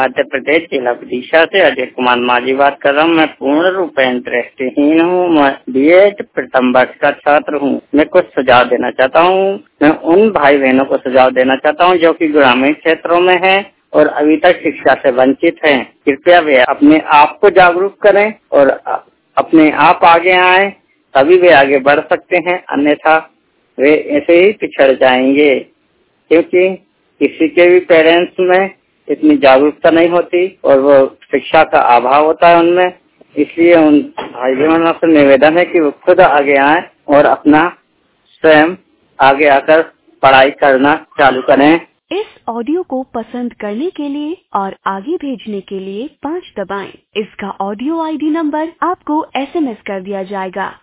मध्य प्रदेश जिला विदिशा से अजय कुमार माझी बात कर रहा हूँ। मैं पूर्ण रूप दृष्टिहीन हूँ। मैं बीएड प्रथम वर्ष का छात्र हूँ। मैं कुछ सुझाव देना चाहता हूँ। मैं उन भाई बहनों को सुझाव देना चाहता हूँ जो कि ग्रामीण क्षेत्रों में हैं और अभी तक शिक्षा से वंचित हैं। कृपया वे अपने आप को जागरूक करें और अपने आप आगे आए, तभी वे आगे बढ़ सकते हैं, अन्यथा वे ऐसे ही पिछड़ जाएंगे। क्योंकि किसी के भी पेरेंट्स में इतनी जागरूकता नहीं होती और वो शिक्षा का अभाव होता है उनमें। इसलिए उन भाई बहनों से निवेदन है कि वो खुद आगे आए और अपना स्वयं आगे आकर पढ़ाई करना चालू करें। इस ऑडियो को पसंद करने के लिए और आगे भेजने के लिए 5 दबाएं। इसका ऑडियो आईडी नंबर आपको SMS कर दिया जाएगा।